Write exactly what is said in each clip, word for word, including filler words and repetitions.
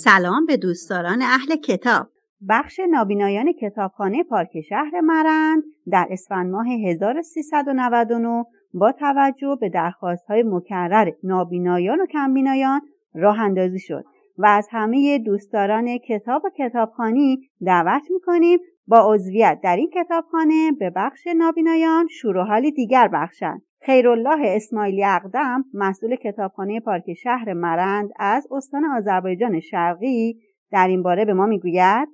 سلام به دوستداران اهل کتاب. بخش نابینایان کتابخانه پارک شهر مرند در اسفند ماه هزار و سیصد و نود و نه با توجه به درخواست‌های مکرر نابینایان و کمبینایان راه اندازی شد و از همه دوستداران کتاب و کتابخوانی دعوت می‌کنیم با عضویت در این کتابخانه به بخش نابینایان شور و حالی دیگر بخشند. خیرالله اسماعیلی اقدم مسئول کتابخانه پارک شهر مرند از استان آذربایجان شرقی در این باره به ما میگوید: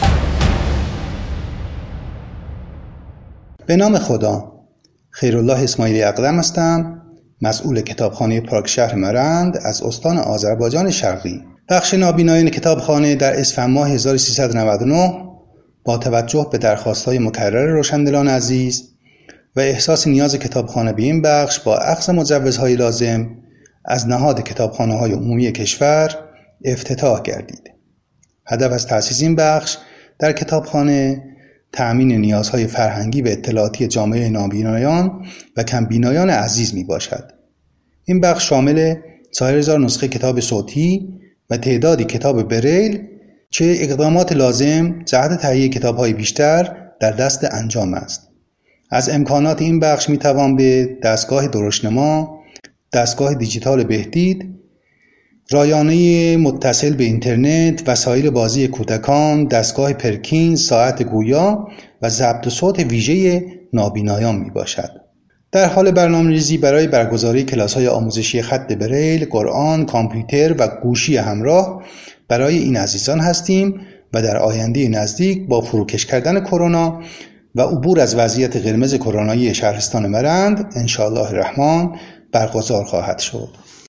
به نام خدا. خیرالله اسماعیلی اقدم هستم، مسئول کتابخانه پارک شهر مرند از استان آذربایجان شرقی. بخش نابینایان کتابخانه در اسفند ماه هزار و سیصد و نود و نه با توجه به درخواست‌های مکرر روشندلان عزیز و احساس نیاز کتابخانه به این بخش با اخذ مجوزهای لازم از نهاد کتابخانه‌های عمومی کشور افتتاح گردید. هدف از تأسیس این بخش در کتابخانه تأمین نیازهای فرهنگی و اطلاعاتی جامعه نابینایان و کمبینایان عزیز می باشد. این بخش شامل چهار هزار نسخه کتاب صوتی و تعدادی کتاب بریل که اقدامات لازم جهت تهیه کتاب‌های بیشتر در دست انجام است. از امکانات این بخش می توان به دستگاه درشتنما، دستگاه دیجیتال بهدید، رایانه متصل به اینترنت، وسایل بازی کودکان، دستگاه پرکینز، ساعت گویا و ضبط صوت ویژه نابینایان می باشد. در حال برنامه‌ریزی برای برگزاری کلاس‌های آموزشی خط بریل، قرآن، کامپیوتر و گوشی همراه برای این عزیزان هستیم و در آینده نزدیک با فروکش کردن کرونا و عبور از وضعیت قرمز کرونایی شهرستان مرند انشاءالله الرحمن برگزار خواهد شد.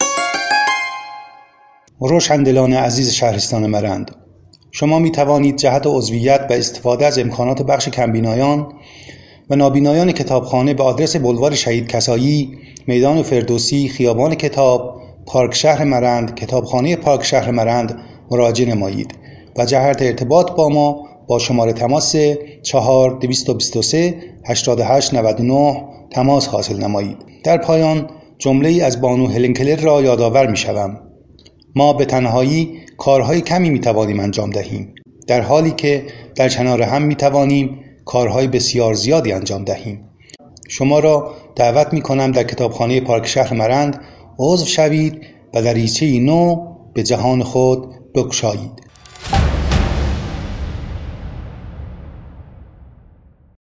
روشندلان عزیز شهرستان مرند، شما می توانید جهت عضویت و استفاده از امکانات بخش کمبینایان و نابینایان کتابخانه به آدرس بولوار شهید کسایی، میدان فردوسی، خیابان کتاب، پارک شهر مرند، کتابخانه پارک شهر مرند مراجعه نمایید و جهت ارتباط با ما با شماره تماس چهار دویست و بیست و سه هشتاد و هشت نود و نه تماس حاصل نمایید. در پایان جمله ای از بانو هلن کلر را یادآور می شوم. ما به تنهایی کارهای کمی می توانیم انجام دهیم، در حالی که در کنار هم می توانیم کارهای بسیار زیادی انجام دهیم. شما را دعوت می کنم در کتابخانه پارک شهر مرند عضو شوید و دریچه‌ای نو به جهان خود بگشایید.